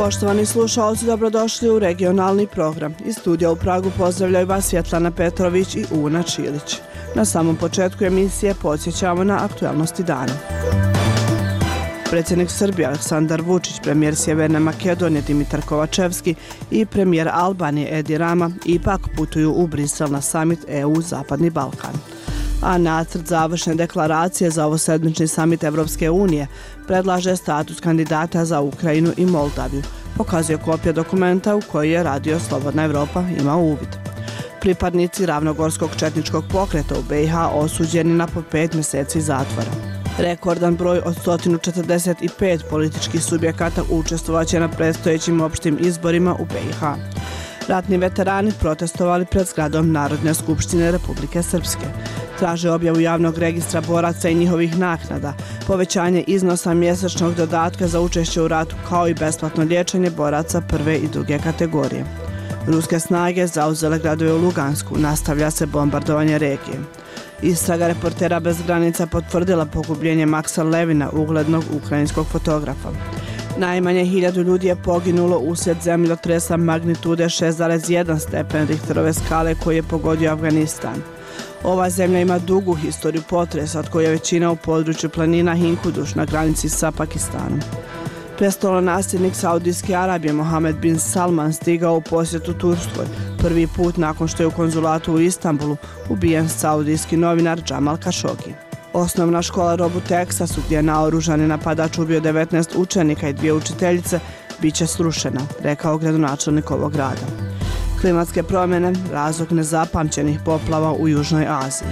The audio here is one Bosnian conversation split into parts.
Poštovani slušalci, dobrodošli u regionalni program. Iz studija u Pragu pozdravljaju vas Svjetlana Petrović i Una Čilić. Na samom početku emisije podsjećamo na aktualnosti dana. Predsjednik Srbije Aleksandar Vučić, premijer Sjeverne Makedonije Dimitar Kovačevski i premijer Albanije Edi Rama ipak putuju u Brisel na samit EU Zapadni Balkan. A nacrt završne deklaracije za ovosedmični samit Evropske unije predlaže status kandidata za Ukrajinu i Moldaviju, pokazuje kopija dokumenta u koji je Radio Slobodna Evropa imao uvid. Pripadnici ravnogorskog četničkog pokreta u BiH osuđeni na po 5 mjeseci zatvora. Rekordan broj od 145 političkih subjekata učestvovaće na predstojećim opštim izborima u BiH. Ratni veterani protestovali pred zgradom Narodne skupštine Republike Srpske. Traže objavu javnog registra boraca i njihovih naknada, povećanje iznosa mjesečnog dodatka za učešće u ratu kao i besplatno liječenje boraca prve i druge kategorije. Ruske snage zauzele gradove u Lugansku, nastavlja se bombardovanje regije. Istraga Reportera bez granica potvrdila pogubljenje Maksa Levina, uglednog ukrajinskog fotografa. Najmanje 1000 ljudi je poginulo uslijed zemljotresa magnitude 6,1 stepen Richterove skale koji je pogodio Afganistan. Ova zemlja ima dugu historiju potresa, od koje je većina u području planina Hinkuduš na granici sa Pakistanom. Prestolonasljednik Saudijske Arabije Mohamed bin Salman stigao u posjetu Turskoj, prvi put nakon što je u konzulatu u Istanbulu ubijen saudijski novinar Jamal Khashoggi. Osnovna škola Rob u Teksasu, gdje je naoružani napadač ubio 19 učenika i 2 učiteljice, bit će srušena, rekao gradonačelnik ovog grada. Klimatske promjene, razlog nezapamćenih poplava u Južnoj Aziji.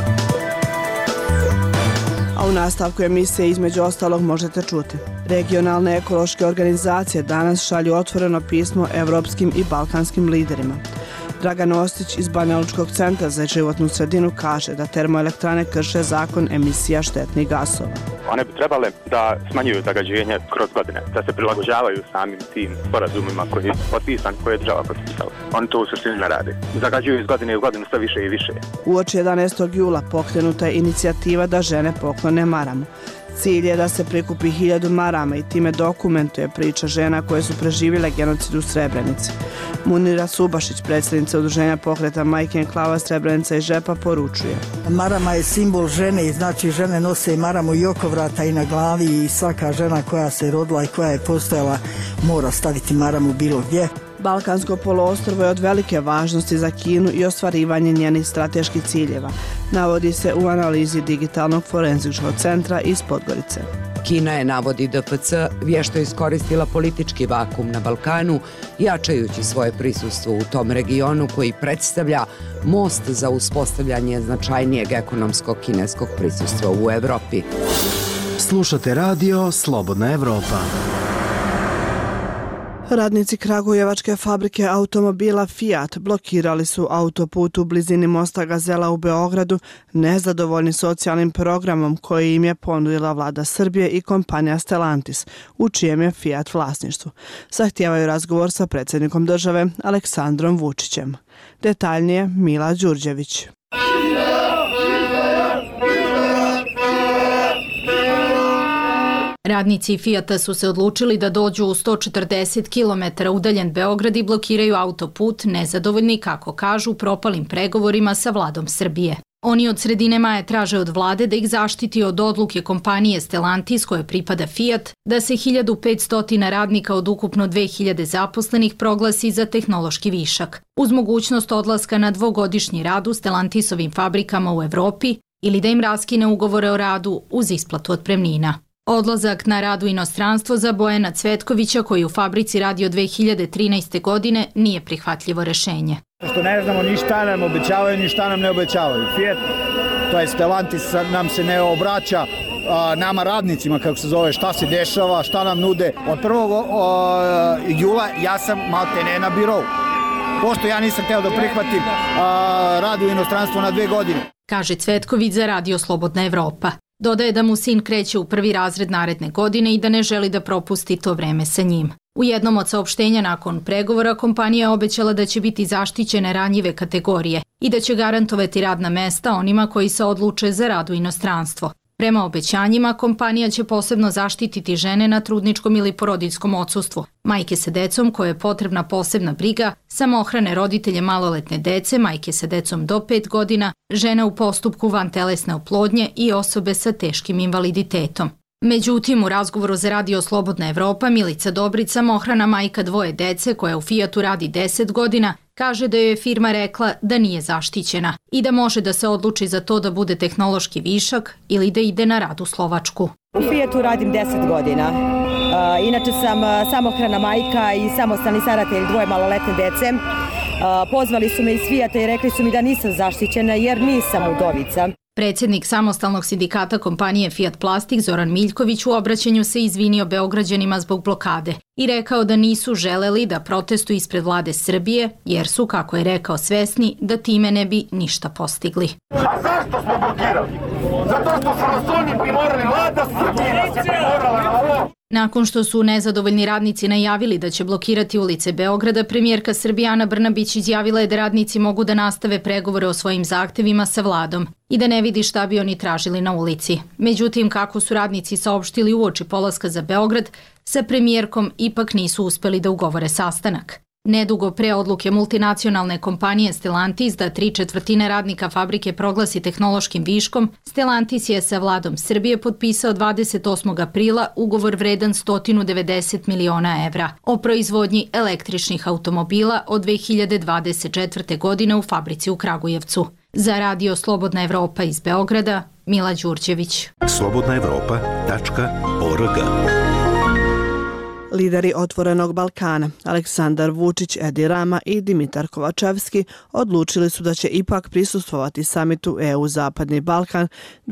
A u nastavku emisije između ostalog možete čuti. Regionalne ekološke organizacije danas šalju otvoreno pismo evropskim i balkanskim liderima. Dragan Ostić iz Banjalučkog centra za životnu sredinu kaže da termoelektrane krše zakon emisija štetnih gasova. One bi trebale da smanjuju zagađenje kroz godine, da se prilagođavaju samim tim sporazumima koji je potpisan, koje je država potpisala. Oni to u suštini ne rade. Zagađuju iz godine u godinu sve više i više. Uoči 11. jula pokrenuta je inicijativa da žene poklone maramu. Cilj je da se prikupi 1000 marama i time dokumentuje priča žena koje su preživjele genocid u Srebrenici. Munira Subašić, predsjednica udruženja pokreta Majke Enklava Srebrenica i Žepa, poručuje. Marama je simbol žene i znači žene nose maramu i oko vrata i na glavi i svaka žena koja se rodila i koja je postojala mora staviti maramu bilo gdje. Balkansko poluostrvo je od velike važnosti za Kinu i ostvarivanje njenih strateških ciljeva, navodi se u analizi Digitalnog forenzičkog centra iz Podgorice. Kina je, navodi DFC, vješto iskoristila politički vakum na Balkanu, jačajući svoje prisustvo u tom regionu koji predstavlja most za uspostavljanje značajnijeg ekonomskog kineskog prisustva u Evropi. Slušate radio Slobodna Evropa. Radnici kragujevačke fabrike automobila Fiat blokirali su autoput u blizini mosta Gazela u Beogradu, nezadovoljni socijalnim programom koji im je ponudila vlada Srbije i kompanija Stellantis, u čijem je Fiat vlasništvu. Zahtijevaju razgovor sa predsjednikom države Aleksandrom Vučićem. Detaljnije Mila Đurđević. Radnici Fijata su se odlučili da dođu u 140 km udaljen Beograd i blokiraju autoput, nezadovoljni, kako kažu, propalim pregovorima sa vladom Srbije. Oni od sredine maja traže od vlade da ih zaštiti od odluke kompanije Stellantis, koje pripada Fiat, da se 1500 radnika od ukupno 2000 zaposlenih proglasi za tehnološki višak, uz mogućnost odlaska na 2-godišnji rad u Stellantisovim fabrikama u Evropi ili da im raskine ugovore o radu uz isplatu otpremnina. Odlazak na rad u inostranstvo za Bojana Cvetkovića, koji u fabrici radi od 2013. godine, nije prihvatljivo rešenje. Što ne znamo ni šta nam obećavaju, ni šta nam ne obećavaju. Fiat, to je Stellantis, nam se ne obraća nama radnicima, kako se zove, šta se dešava, šta nam nude. Od 1. jula ja sam maltene na birou. Pošto ja nisam hteo da prihvatim rad u inostranstvo na 2 godine. Kaže Cvetković za Radio Slobodna Evropa. Dodaje da mu sin kreće u 1. razred naredne godine i da ne želi da propusti to vreme sa njim. U jednom od saopštenja nakon pregovora kompanija je obećala da će biti zaštićene ranjive kategorije i da će garantovati radna mesta onima koji se odluče za rad u inostranstvo. Prema obećanjima, kompanija će posebno zaštititi žene na trudničkom ili porodiljskom odsustvu, majke sa decom koje je potrebna posebna briga, samohrane roditelje maloletne dece, majke sa decom do 5 godina, žene u postupku vantelesne oplodnje i osobe sa teškim invaliditetom. Međutim, u razgovoru za Radio Slobodna Evropa, Milica Dobrić, samohrana majka 2 dece koja u Fijatu radi 10 godina, kaže da joj je firma rekla da nije zaštićena i da može da se odluči za to da bude tehnološki višak ili da ide na rad u Slovačku. U Fijatu radim 10 godina. Inače sam samohrana majka i samostalni staratelj 2 maloletne dece. Pozvali su me iz Fijata i rekli su mi da nisam zaštićena jer nisam udovica. Predsjednik samostalnog sindikata kompanije Fiat Plastik Zoran Miljković u obraćanju se izvinio Beograđanima zbog blokade i rekao da nisu želeli da protestuju ispred vlade Srbije jer su, kako je rekao, svesni da time ne bi ništa postigli. A zašto smo blokirali? Zato što su nas oni primorali, vlada Srbije nas je primorala na ovo. Nakon što su nezadovoljni radnici najavili da će blokirati ulice Beograda, premijerka Srbije Ana Brnabić izjavila je da radnici mogu da nastave pregovore o svojim zahtevima sa vladom i da ne vidi šta bi oni tražili na ulici. Međutim, kako su radnici saopštili uoči polaska za Beograd, sa premijerkom ipak nisu uspeli da ugovore sastanak. Nedugo pre odluke multinacionalne kompanije Stellantis da 3/4 radnika fabrike proglasi tehnološkim viškom, Stellantis je sa vladom Srbije potpisao 28. aprila ugovor vredan 190 miliona evra o proizvodnji električnih automobila od 2024. godine u fabrici u Kragujevcu. Za Radio Slobodna Evropa iz Beograda, Mila Đurđević. slobodnaevropa.org. Lideri Otvorenog Balkana, Aleksandar Vučić, Edi Rama i Dimitar Kovačevski, odlučili su da će ipak prisustvovati samitu EU Zapadni Balkan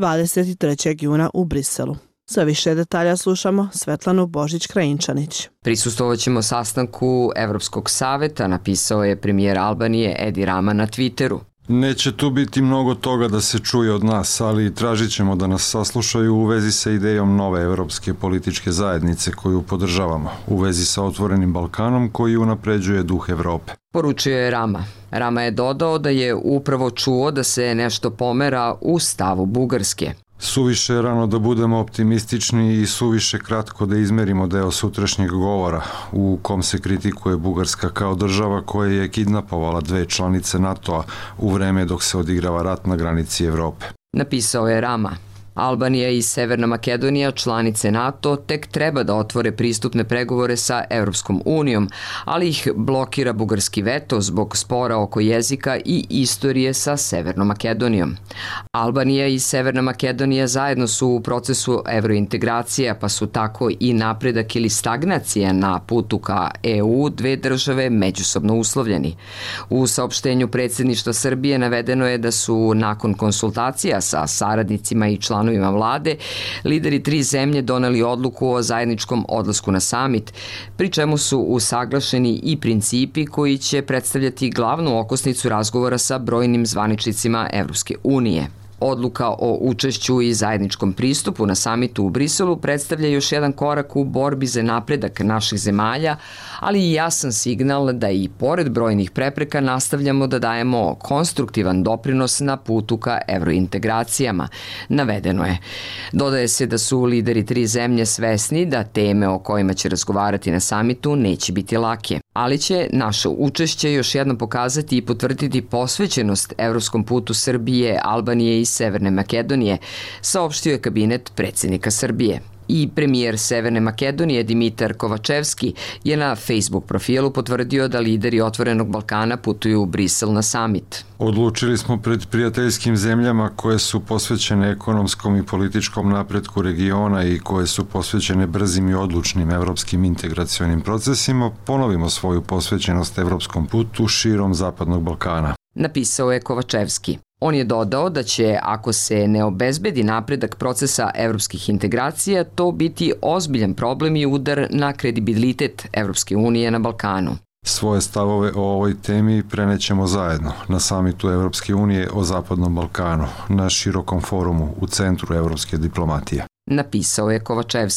23. juna u Briselu. Za više detalja slušamo Svetlanu Božić-Krajinčanić. Prisustvovaćemo sastanku Evropskog saveta, napisao je premijer Albanije Edi Rama na Twitteru. Neće tu biti mnogo toga da se čuje od nas, ali tražit ćemo da nas saslušaju u vezi sa idejom nove evropske političke zajednice koju podržavamo, u vezi sa Otvorenim Balkanom koji unapređuje duh Evrope. Poručio je Rama. Rama je dodao da je upravo čuo da se nešto pomera u stavu Bugarske. Suviše je rano da budemo optimistični i suviše kratko da izmerimo deo sutrašnjeg govora u kom se kritikuje Bugarska kao država koja je kidnapovala 2 članice NATO-a u vreme dok se odigrava rat na granici Evrope. Napisao je Rama. Albanija i Severna Makedonija, članice NATO, tek treba da otvore pristupne pregovore sa Evropskom unijom, ali ih blokira bugarski veto zbog spora oko jezika i istorije sa Severnom Makedonijom. Albanija i Severna Makedonija zajedno su u procesu evrointegracija, pa su tako i napredak ili stagnacija na putu ka EU 2 države međusobno uslovljeni. U saopštenju predsjedništva Srbije navedeno je da su nakon konsultacija sa saradnicima i članovima vlade, lideri 3 zemlje doneli odluku o zajedničkom odlasku na samit, pri čemu su usaglašeni i principi koji će predstavljati glavnu okosnicu razgovora sa brojnim zvaničnicima Evropske unije. Odluka o učešću i zajedničkom pristupu na samitu u Briselu predstavlja još jedan korak u borbi za napredak naših zemalja, ali i jasan signal da i pored brojnih prepreka nastavljamo da dajemo konstruktivan doprinos na putu ka evrointegracijama, navedeno je. Dodaje se da su lideri 3 zemlje svesni da teme o kojima će razgovarati na samitu neće biti lake, ali će naše učešće još jednom pokazati i potvrditi posvećenost evropskom putu Srbije, Albanije i Severne Makedonije, saopštio je kabinet predsjednika Srbije. I premijer Severne Makedonije Dimitar Kovačevski je na Facebook profilu potvrdio da lideri Otvorenog Balkana putuju u Brisel na samit. Odlučili smo pred prijateljskim zemljama koje su posvećene ekonomskom i političkom napretku regiona i koje su posvećene brzim i odlučnim evropskim integracionim procesima, ponovimo svoju posvećenost evropskom putu širom Zapadnog Balkana. Napisao je Kovačevski. On je dodao da će, ako se ne obezbedi napredak procesa evropskih integracija, to biti ozbiljan problem i udar na kredibilitet Evropske unije na Balkanu. Svoje stavove o ovoj temi prenećemo zajedno na samitu Evropske unije o Zapadnom Balkanu, na širokom forumu u centru evropske diplomatije. Napisao je Kovačevski.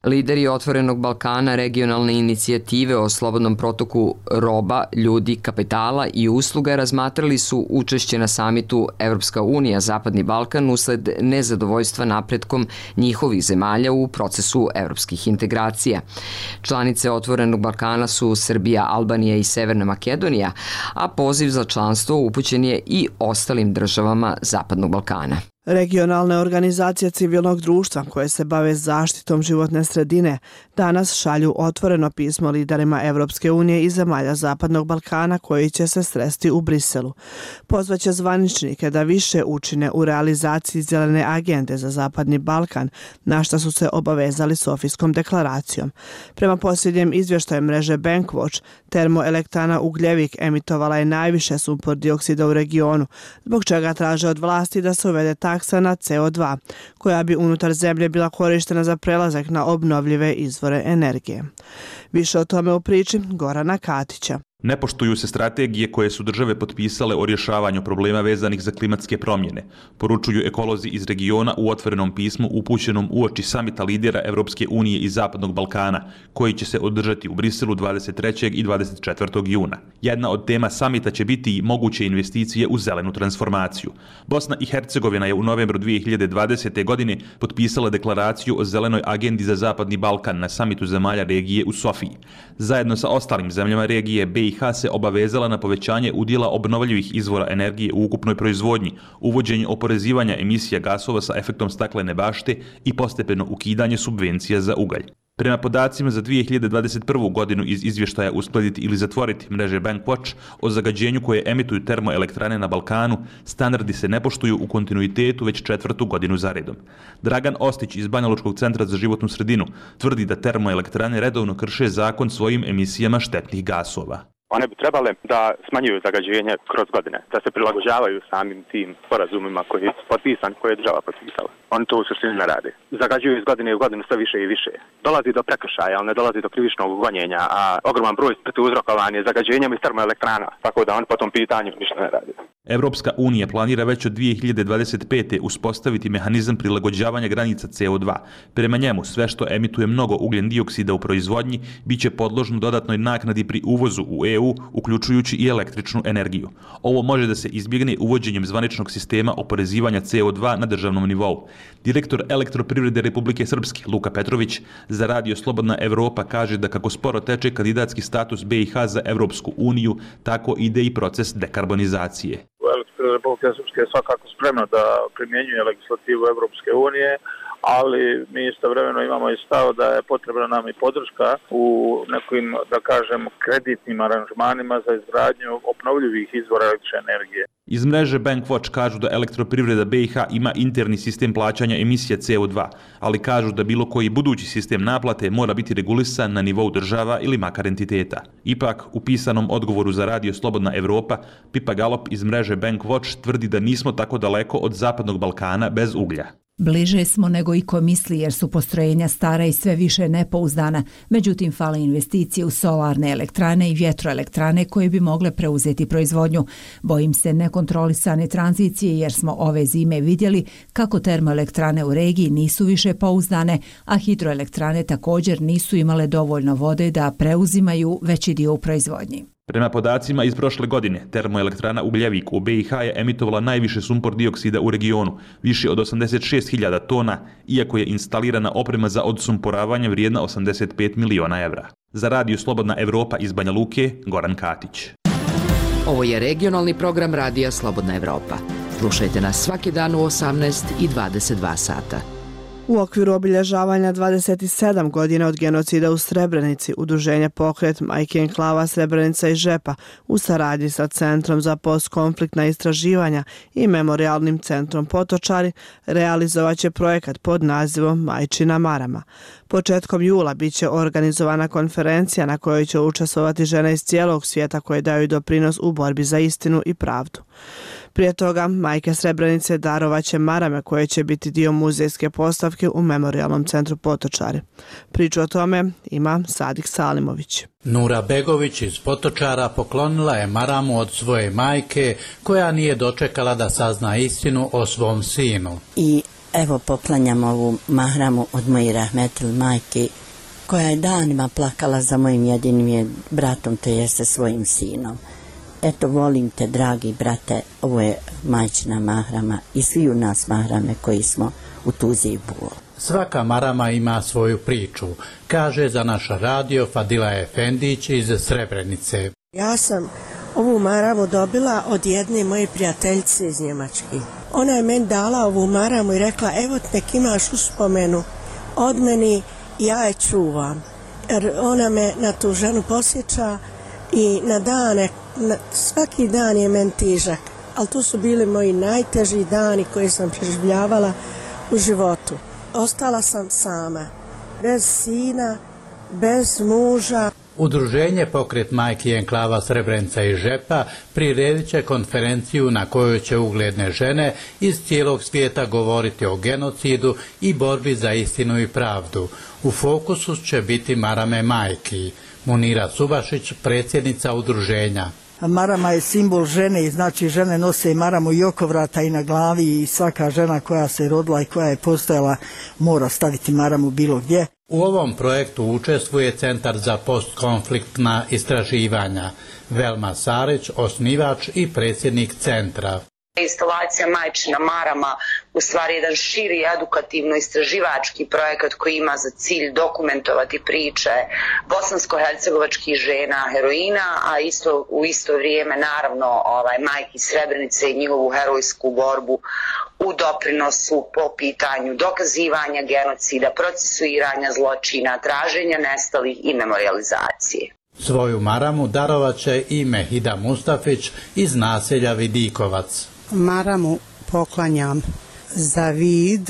Lideri Otvorenog Balkana regionalne inicijative o slobodnom protoku roba, ljudi, kapitala i usluga razmatrali su učešće na samitu Evropska unija Zapadni Balkan usled nezadovoljstva napretkom njihovih zemalja u procesu evropskih integracija. Članice Otvorenog Balkana su Srbija, Albanija i Severna Makedonija, a poziv za članstvo upućen je i ostalim državama Zapadnog Balkana. Regionalne organizacije civilnog društva koje se bave zaštitom životne sredine danas šalju otvoreno pismo liderima Evropske unije i zemalja Zapadnog Balkana koji će se sresti u Briselu. Pozvaće zvaničnike da više učine u realizaciji zelene agende za Zapadni Balkan, na što su se obavezali Sofijskom deklaracijom. Prema posljednjem izvještaju mreže Bankwatch, termoelektrana Ugljevik emitovala je najviše sumpor dioksida u regionu, zbog čega traže od vlasti da se uvede taksa na CO2, koja bi unutar zemlje bila korištena za prelazak na obnovljive izvore energije. Više o tome u priči Gorana Katića. Ne poštuju se strategije koje su države potpisale o rješavanju problema vezanih za klimatske promjene, poručuju ekolozi iz regiona u otvorenom pismu upućenom uoči samita lidera Evropske unije i Zapadnog Balkana, koji će se održati u Briselu 23. i 24. juna. Jedna od tema samita će biti i moguće investicije u zelenu transformaciju. Bosna i Hercegovina je u novembru 2020. godine potpisala deklaraciju o zelenoj agendi za Zapadni Balkan na samitu zemalja regije u Sofiji. Zajedno sa ostalim zemljama regije BiH se obavezala na povećanje udjela obnovljivih izvora energije u ukupnoj proizvodnji, uvođenje oporezivanja emisija gasova sa efektom staklene bašte i postepeno ukidanje subvencija za ugalj. Prema podacima za 2021. godinu iz izvještaja Uskladiti ili zatvoriti mreže Bankwatch o zagađenju koje emituju termoelektrane na Balkanu, standardi se ne poštuju u kontinuitetu već 4. godinu za redom. Dragan Ostić iz Banjalučkog centra za životnu sredinu tvrdi da termoelektrane redovno krše zakon svojim emisijama štetnih gasova. One bi trebale da smanjuju zagađenje kroz godine, da se prilagođavaju samim tim sporazumima koji su potpisani, koje je država potpisala. Oni to u suštini ne rade. Zagađuju iz godine u godinu sve više i više. Dolazi do prekršaja, ali ne dolazi do krivičnog gonjenja, a ogroman broj smrti uzrokovan je zagađenjem iz termoelektrana, tako da oni po tom pitanju ništa ne rade. Evropska unija planira već od 2025. uspostaviti mehanizam prilagođavanja granica CO2. Prema njemu, sve što emituje mnogo ugljen dioksida u proizvodnji biće podložno dodatnoj naknadi pri uvozu u EU, uključujući i električnu energiju. Ovo može da se izbjegne uvođenjem zvaničnog sistema oporezivanja CO2 na državnom nivou. Direktor Elektroprivrede Republike Srpske, Luka Petrović, za Radio Slobodna Evropa kaže da kako sporo teče kandidatski status BiH za Evropsku uniju, tako ide i proces dekarbonizacije. Republika Srpska je svakako spremna da primjenjuje legislativu Evropske unije, ali mi istovremeno imamo i stav da je potrebna nam i podrška u nekim, da kažem, kreditnim aranžmanima za izgradnju obnovljivih izvora električne energije. Iz mreže Bankwatch kažu da Elektroprivreda BiH ima interni sistem plaćanja emisija CO2, ali kažu da bilo koji budući sistem naplate mora biti regulisan na nivou država ili makar entiteta. Ipak, u pisanom odgovoru za Radio Slobodna Evropa, Pipa Galop iz mreže Bankwatch tvrdi da nismo tako daleko od Zapadnog Balkana bez uglja. Bliže smo nego iko misli jer su postrojenja stara i sve više nepouzdana, međutim fale investicije u solarne elektrane i vjetroelektrane koje bi mogle preuzeti proizvodnju. Bojim se nekontrolisane tranzicije jer smo ove zime vidjeli kako termoelektrane u regiji nisu više pouzdane, a hidroelektrane također nisu imale dovoljno vode da preuzimaju veći dio u proizvodnji. Prema podacima iz prošle godine, termoelektrana Ugljevik u BiH je emitovala najviše sumpor dioksida u regionu, više od 86.000 tona, iako je instalirana oprema za odsumporavanje vrijedna 85 miliona evra. Za Radio Slobodna Evropa iz Banja Luke, Goran Katić. Ovo je regionalni program Radija Slobodna Evropa. Slušajte nas svaki dan u 18 i 22 sata. U okviru obilježavanja 27 godina od genocida u Srebrenici, udruženje Pokret Majke enklava Srebrenica i Žepa u saradnji sa Centrom za postkonfliktna istraživanja i Memorialnim centrom Potočari realizovaće projekat pod nazivom Majčina marama. Početkom jula biće organizovana konferencija na kojoj će učestvovati žene iz cijelog svijeta koje daju doprinos u borbi za istinu i pravdu. Prije toga, majke Srebrenice darovaće marame koje će biti dio muzejske postavke u Memorialnom centru Potočari. Priču o tome ima Sadik Salimović. Nura Begović iz Potočara poklonila je maramu od svoje majke koja nije dočekala da sazna istinu o svom sinu. I Evo poklanjam ovu mahramu od moje rahmetil majke, koja je danima plakala za mojim jedinim bratom, to jeste svojim sinom. Eto, volim te, dragi brate, ovo je majčina mahrama i svi u nas mahrame koji smo u tuzi i bolu. Svaka marama ima svoju priču, kaže za naš radio Fadila Efendić iz Srebrenice. Ja sam ovu maramu dobila od jedne moje prijateljice iz Njemačke. Ona je meni dala ovu maramu i rekla, evo nek imaš uspomenu od meni, ja je čuvam. Jer ona me na tu ženu posjeća i na dane, svaki dan je meni težak, ali to su bili moji najteži dani koje sam preživljavala u životu. Ostala sam sama, bez sina, bez muža. Udruženje Pokret majki enklava Srebrenica i Žepa priredit će konferenciju na kojoj će ugledne žene iz cijelog svijeta govoriti o genocidu i borbi za istinu i pravdu. U fokusu će biti marame majki. Munira Subašić, predsjednica udruženja. Marama je simbol žene i znači žene nose maramu i oko vrata i na glavi i svaka žena koja se rodila i koja je postojala mora staviti maramu bilo gdje. U ovom projektu učestvuje Centar za postkonfliktna istraživanja. Velma Sarić, osnivač i predsjednik centra. Instalacija Majčina marama u stvari jedan širi edukativno-istraživački projekat koji ima za cilj dokumentovati priče bosansko-hercegovačkih žena heroina, a u isto vrijeme naravno majki Srebrenice i njihovu herojsku borbu u doprinosu po pitanju dokazivanja genocida, procesuiranja zločina, traženja nestalih i memorializacije. Svoju maramu darovat će i Mehida Mustafić iz naselja Vidikovac. Maramu poklanjam za vid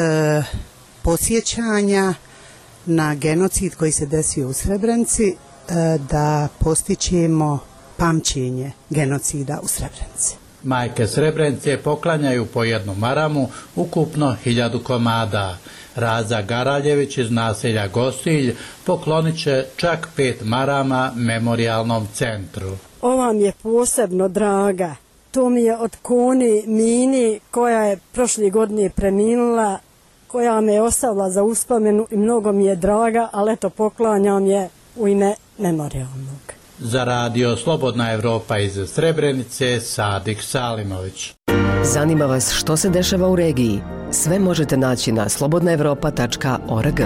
posjećanja na genocid koji se desio u Srebrenici, da postićemo pamćenje genocida u Srebrenici. Majke Srebrenice poklanjaju po jednu maramu, ukupno 1000 komada. Raza Garaljević iz naselja Gosilj poklonit će čak 5 marama memorijalnom centru. Ova mi je posebno draga. To mi je od Koni Mini, koja je prošle godine preminula, koja me je ostavila za uspomenu i mnogo mi je draga, ali eto poklanjam je u ime memorijalnog. Za radio Slobodna Evropa iz Srebrenice, Sadik Salimović. Zanima vas što se dešava u regiji? Sve možete naći na slobodnaevropa.org.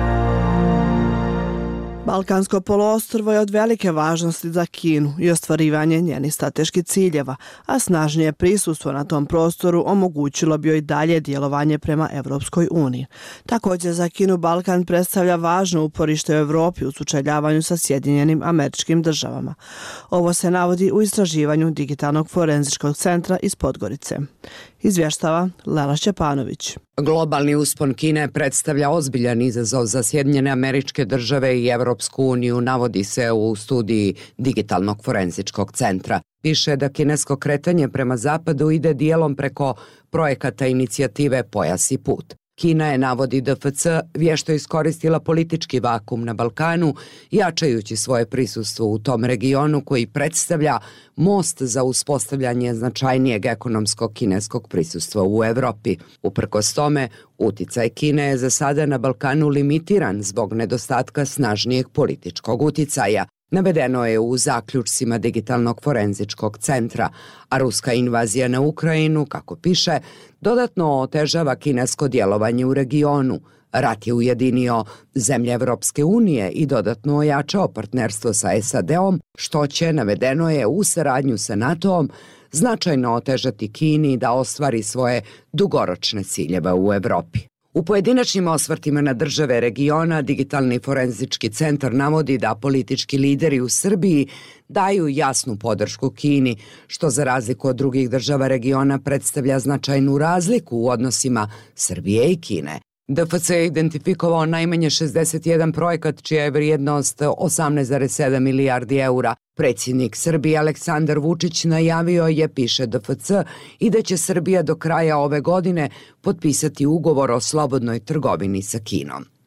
Balkansko poluostrvo je od velike važnosti za Kinu i ostvarivanje njenih strateških ciljeva, a snažnije prisustvo na tom prostoru omogućilo bi joj dalje djelovanje prema Evropskoj uniji. Također za Kinu Balkan predstavlja važno uporište u Evropi u sučeljavanju sa Sjedinjenim Američkim Državama. Ovo se navodi u istraživanju Digitalnog forenzičkog centra iz Podgorice. Izvještava Lela Šćepanović. Globalni uspon Kine predstavlja ozbiljan izazov za Sjedinjene Američke Države i Evropsku uniju, navodi se u studiji Digitalnog forenzičkog centra. Piše da kinesko kretanje prema zapadu ide dijelom preko projekata inicijative Pojas i put. Kina je, navodi DFC, vješto iskoristila politički vakum na Balkanu, jačajući svoje prisustvo u tom regionu koji predstavlja most za uspostavljanje značajnijeg ekonomskog kineskog prisustva u Evropi. Uprkos tome, uticaj Kine je za sada na Balkanu limitiran zbog nedostatka snažnijeg političkog uticaja. Navedeno je u zaključcima Digitalnog forenzičkog centra, a ruska invazija na Ukrajinu, kako piše, dodatno otežava kinesko djelovanje u regionu. Rat je ujedinio zemlje Evropske unije i dodatno ojačao partnerstvo sa SAD-om, što će, navedeno je, u saradnju sa NATO-om značajno otežati Kini da ostvari svoje dugoročne ciljeve u Evropi. U pojedinačnim osvrtima na države regiona, Digitalni forenzički centar navodi da politički lideri u Srbiji daju jasnu podršku Kini, što za razliku od drugih država regiona predstavlja značajnu razliku u odnosima Srbije i Kine. DFC je identifikovao najmanje 61 projekat čija je vrijednost 18,7 milijardi eura. Predsjednik Srbije Aleksandar Vučić najavio je, piše DFC, i da će Srbija do kraja ove godine potpisati ugovor o slobodnoj trgovini sa Kinom.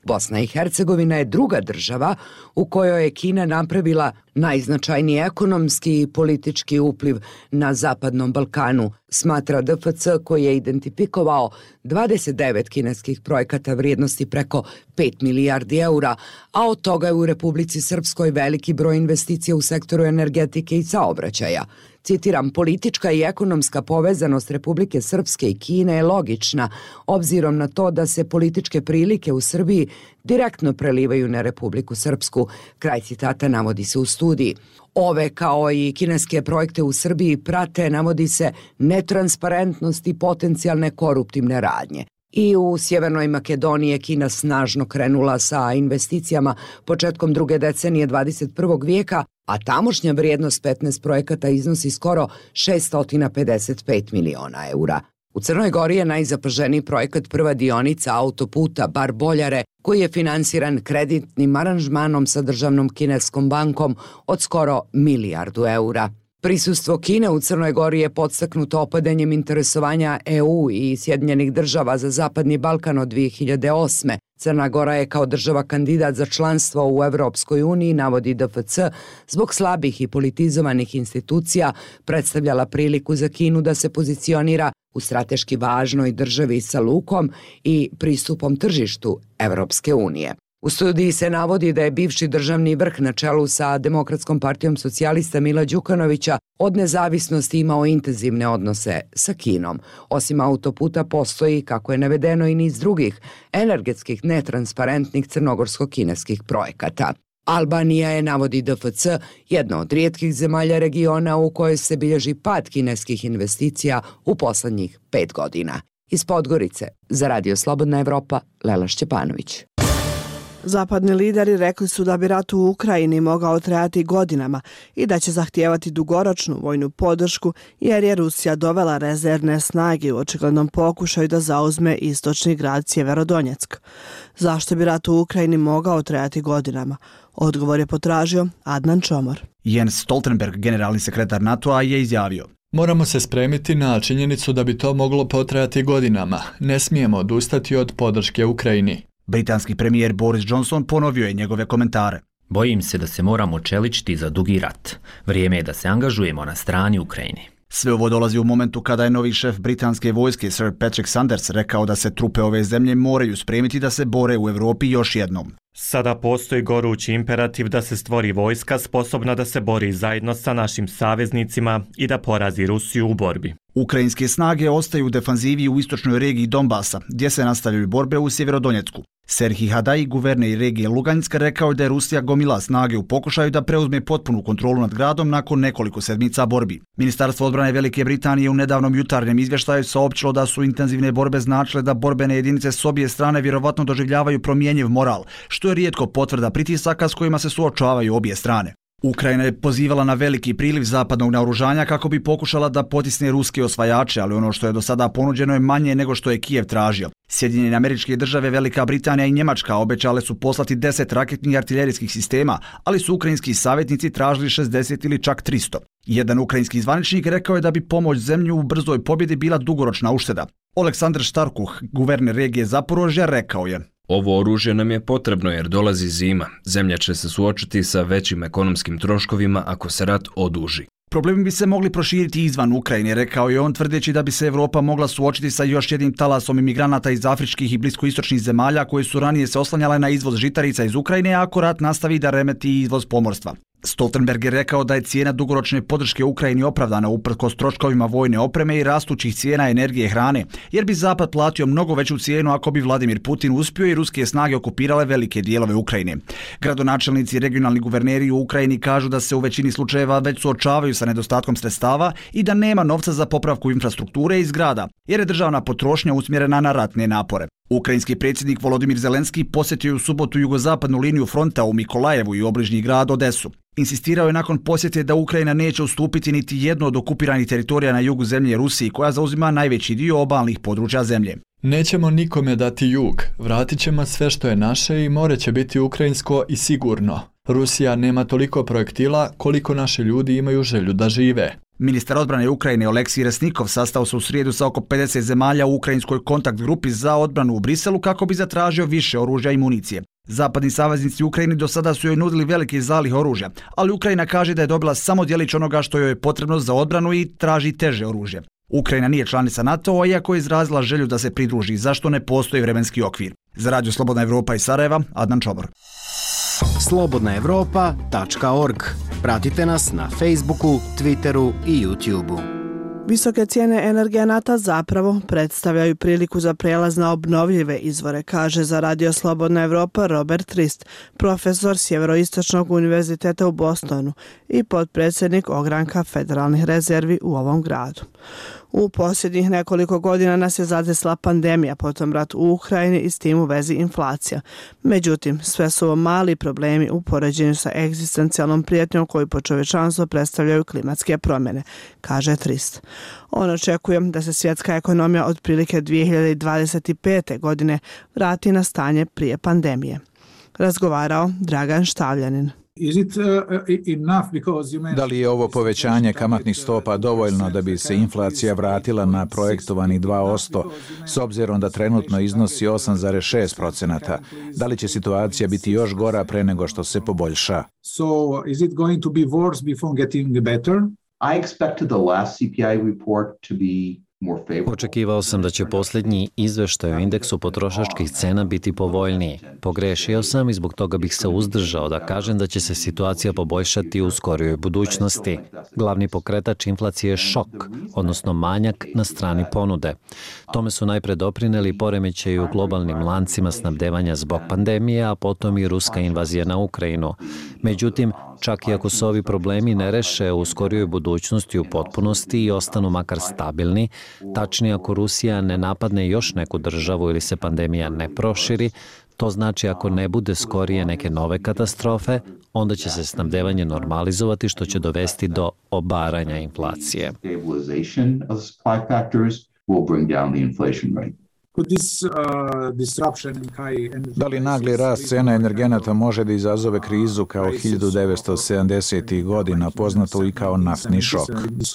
Bosna i Hercegovina je druga država u kojoj je Kina napravila najznačajniji ekonomski i politički upliv na Zapadnom Balkanu, smatra DFC, koji je identifikovao 29 kineskih projekata vrijednosti preko 5 milijardi eura, a od toga je u Republici Srpskoj veliki broj investicija u sektoru energetike i saobraćaja. Citiram, politička i ekonomska povezanost Republike Srpske i Kine je logična, obzirom na to da se političke prilike u Srbiji direktno prelivaju na Republiku Srpsku. Kraj citata navodi se u studiji. Ove, kao i kineske projekte u Srbiji, prate, navodi se, netransparentnost i potencijalne koruptivne radnje. I u Sjevernoj Makedoniji je Kina snažno krenula sa investicijama početkom druge decenije 21. vijeka, a tamošnja vrijednost 15 projekata iznosi skoro 655 miliona eura. U Crnoj Gori je najzapaženiji projekat prva dionica autoputa Bar-Boljare, koji je finansiran kreditnim aranžmanom sa državnom kineskom bankom od skoro milijardu eura. Prisustvo Kine u Crnoj Gori je podstaknuto opadanjem interesovanja EU i Sjedinjenih država za Zapadni Balkan od 2008. Crna Gora je kao država kandidat za članstvo u Evropskoj uniji, navodi DFC, zbog slabih i politizovanih institucija predstavljala priliku za Kinu da se pozicionira u strateški važnoj državi sa lukom i pristupom tržištu Evropske unije. U studiji se navodi da je bivši državni vrh na čelu sa Demokratskom partijom socijalista Mila Đukanovića od nezavisnosti imao intenzivne odnose sa Kinom. Osim autoputa postoji, kako je navedeno, i niz drugih energetskih netransparentnih crnogorsko-kineskih projekata. Albanija je, navodi DFC, jedna od rijetkih zemalja regiona u kojoj se bilježi pad kineskih investicija u poslednjih 5 godina. Iz Podgorice, za Radio Slobodna Evropa, Lela Šćepanović. Zapadni lideri rekli su da bi rat u Ukrajini mogao trajati godinama i da će zahtijevati dugoročnu vojnu podršku jer je Rusija dovela rezervne snage u očiglednom pokušaju da zauzme istočni grad Sjeverodonjeck. Zašto bi rat u Ukrajini mogao trajati godinama? Odgovor je potražio Adnan Čomor. Jens Stoltenberg, generalni sekretar NATO-a, je izjavio: Moramo se spremiti na činjenicu da bi to moglo potrajati godinama. Ne smijemo odustati od podrške Ukrajini. Britanski premijer Boris Johnson ponovio je njegove komentare. Bojim se da se moramo čeličiti za dugi rat. Vrijeme je da se angažujemo na strani Ukrajine. Sve ovo dolazi u momentu kada je novi šef britanske vojske Sir Patrick Sanders rekao da se trupe ove zemlje moraju spremiti da se bore u Europi još jednom. Sada postoji gorući imperativ da se stvori vojska sposobna da se bori zajedno sa našim saveznicima i da porazi Rusiju u borbi. Ukrajinske snage ostaju u defanzivi u istočnoj regiji Donbasa, gdje se nastavljaju borbe u Sjeverodonjecku. Serhij Hadaj, guverner regije Luganjska, rekao je da je Rusija gomila snage u pokušaju da preuzme potpunu kontrolu nad gradom nakon nekoliko sedmica borbi. Ministarstvo odbrane Velike Britanije u nedavnom jutarnjem izvještaju saopćilo da su intenzivne borbe značile da borbene jedinice s obje strane vjerovatno doživljavaju promjenjiv moral, što je rijetko potvrda pritisaka s kojima se suočavaju obje strane. Ukrajina je pozivala na veliki priliv zapadnog naoružanja kako bi pokušala da potisne ruske osvajače, ali ono što je do sada ponuđeno je manje nego što je Kijev tražio. Sjedinjene Američke Države, Velika Britanija i Njemačka obećale su poslati 10 raketnih i artiljerijskih sistema, ali su ukrajinski savjetnici tražili 60 ili čak 300. Jedan ukrajinski zvaničnik rekao je da bi pomoć zemlju u brzoj pobjedi bila dugoročna ušteda. Oleksandr Štarkuh, guverner regije Zaporožja, rekao je: Ovo oružje nam je potrebno jer dolazi zima. Zemlja će se suočiti sa većim ekonomskim troškovima ako se rat oduži. Problemi bi se mogli proširiti izvan Ukrajine, rekao je on, tvrdeći da bi se Evropa mogla suočiti sa još jednim talasom imigranata iz afričkih i bliskoistočnih zemalja koje su ranije se oslanjale na izvoz žitarica iz Ukrajine, ako rat nastavi da remeti izvoz pomorstva. Stoltenberg je rekao da je cijena dugoročne podrške Ukrajini opravdana uprkos troškovima vojne opreme i rastućih cijena energije i hrane, jer bi Zapad platio mnogo veću cijenu ako bi Vladimir Putin uspio i ruske snage okupirale velike dijelove Ukrajine. Gradonačelnici i regionalni guverneri u Ukrajini kažu da se u većini slučajeva već suočavaju sa nedostatkom sredstava i da nema novca za popravku infrastrukture i zgrada, jer je državna potrošnja usmjerena na ratne napore. Ukrajinski predsjednik Volodimir Zelenski posjetio je u subotu jugozapadnu liniju fronta u Mikolajevu i obližnji grad Odesu. Insistirao je nakon posjete da Ukrajina neće ustupiti niti jedno od okupiranih teritorija na jugu zemlje Rusiji, koja zauzima najveći dio obalnih područja zemlje. Nećemo nikome dati jug, vratit ćemo sve što je naše i more će biti ukrajinsko i sigurno. Rusija nema toliko projektila koliko naši ljudi imaju želju da žive. Ministar odbrane Ukrajine Oleksij Resnikov sastao se u srijedu sa oko 50 zemalja u ukrajinskoj kontakt grupi za odbranu u Briselu kako bi zatražio više oružja i municije. Zapadni saveznici Ukrajini do sada su joj nudili veliki zalih oružja, ali Ukrajina kaže da je dobila samo djelić onoga što joj je potrebno za odbranu i traži teže oružje. Ukrajina nije članica NATO-a, iako je izrazila želju da se pridruži, zašto ne postoji vremenski okvir. Za Radio Slobodna Evropa iz Sarajeva, Adnan Čobor. slobodnaevropa.org. Pratite nas na Facebooku, Twitteru i YouTubeu. Visoke cijene energenata zapravo predstavljaju priliku za prijelaz na obnovljive izvore, kaže za Radio Slobodna Evropa Robert Trist, profesor Sjeveroistočnog univerziteta u Bostonu i potpredsjednik ogranka federalnih rezervi u ovom gradu. U posljednjih nekoliko godina nas je zadesila pandemija, potom rat u Ukrajini i s tim u vezi inflacija. Međutim, sve su ovo mali problemi u poređenju sa egzistencijalnom prijetnjom koju po čovječanstvo predstavljaju klimatske promjene, kaže Trist. On očekuje da se svjetska ekonomija otprilike 2025. godine vrati na stanje prije pandemije. Razgovarao Dragan Štavljanin. Da li je ovo povećanje kamatnih stopa dovoljno da bi se inflacija vratila na projektovani 2%, s obzirom da trenutno iznosi 8,6%? Da li će situacija biti još gora pre nego što se poboljša? I expected the last CPI report to be more favorable. Očekivao sam da će posljednji izveštaj o indeksu potrošačkih cena biti povoljniji. Pogrešio sam i zbog toga bih se uzdržao da kažem da će se situacija poboljšati u skorijoj budućnosti. Glavni pokretač inflacije je šok, odnosno manjak na strani ponude. Tome su najpre doprineli poremećaji u globalnim lancima snabdevanja zbog pandemije, a potom i ruska invazija na Ukrajinu. Međutim, čak i ako se ovi problemi ne reše u skorijoj budućnosti u potpunosti i ostanu makar stabilni, tačnije ako Rusija ne napadne još neku državu ili se pandemija ne proširi, to znači ako ne bude skorije neke nove katastrofe, onda će se snabdevanje normalizovati što će dovesti do obaranja inflacije. Da li nagli rast cena energenata može da izazove krizu kao 1970. godina, poznato i kao naftni šok?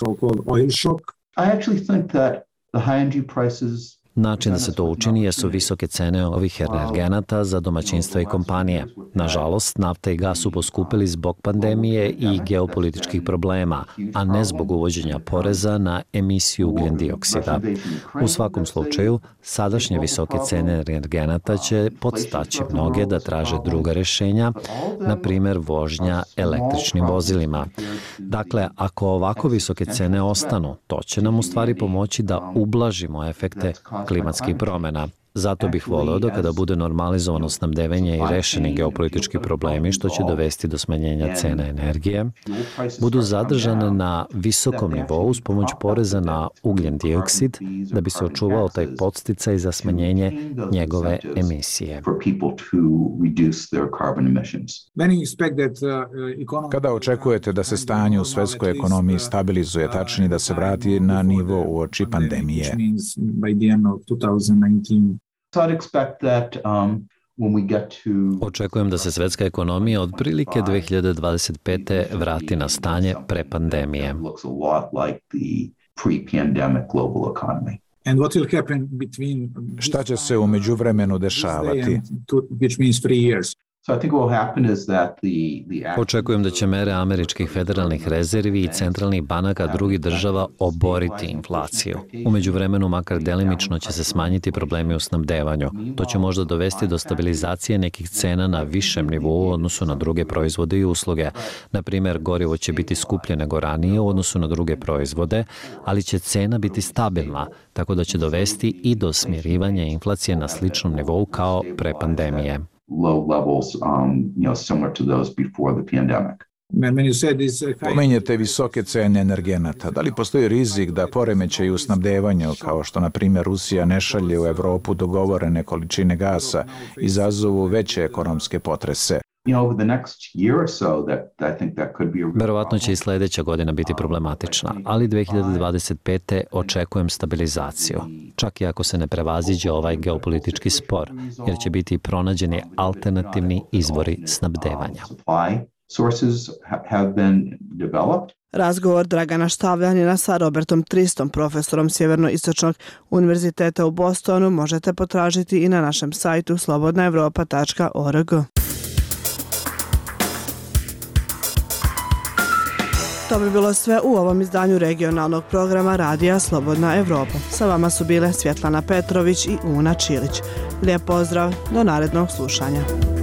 Način da se to učini jesu visoke cene ovih energenata za domaćinstva i kompanije. Nažalost, nafta i gas su poskupili zbog pandemije i geopolitičkih problema, a ne zbog uvođenja poreza na emisiju ugljen dioksida. U svakom slučaju, sadašnje visoke cene energenata će podstaći mnoge da traže druga rješenja, na primjer vožnja električnim vozilima. Dakle, ako ovako visoke cene ostanu, to će nam u stvari pomoći da ublažimo efekte klimatskih promjena. Zato bih voleo da kada bude normalizovano snabdevanje i rešeni geopolitički problemi, što će dovesti do smanjenja cena energije, budu zadržane na visokom nivou uz pomoć poreza na ugljen dioksid, da bi se očuvao taj podsticaj za smanjenje njegove emisije. Kada očekujete da se stanje u svjetskoj ekonomiji stabilizuje, tačnije da se vrati na nivo uoči pandemije? Očekujem da se svjetska ekonomija otprilike 2025. vrati na stanje pre pandemije. Šta će se u međuvremenu dešavati? Očekujem da će mere američkih federalnih rezervi i centralnih banaka drugih država oboriti inflaciju. U međuvremenu makar delimično će se smanjiti problemi u snabdevanju. To će možda dovesti do stabilizacije nekih cena na višem nivou u odnosu na druge proizvode i usluge. Na primjer, gorivo će biti skuplje nego ranije u odnosu na druge proizvode, ali će cena biti stabilna, tako da će dovesti i do smirivanja inflacije na sličnom nivou kao pre pandemije. Low levels, similar to those before the pandemic. Pomenjete visoke cene energenata. Da li postoji rizik da poremećaji u snabdevanju, kao što na primjer Rusija ne šalje u Evropu dogovorene količine gasa, izazovu veće ekonomske potrese? Verovatno će i sljedeća godina biti problematična, ali 2025. očekujem stabilizaciju, čak i ako se ne prevaziđe ovaj geopolitički spor, jer će biti pronađeni alternativni izvori snabdevanja. Razgovor Dragana Štavljanina sa Robertom Tristom, profesorom Sjeverno-istočnog univerziteta u Bostonu, možete potražiti i na našem sajtu slobodnaevropa.org. To bi bilo sve u ovom izdanju regionalnog programa Radija Slobodna Evropa. Sa vama su bile Svjetlana Petrović i Una Čilić. Lijep pozdrav, do narednog slušanja.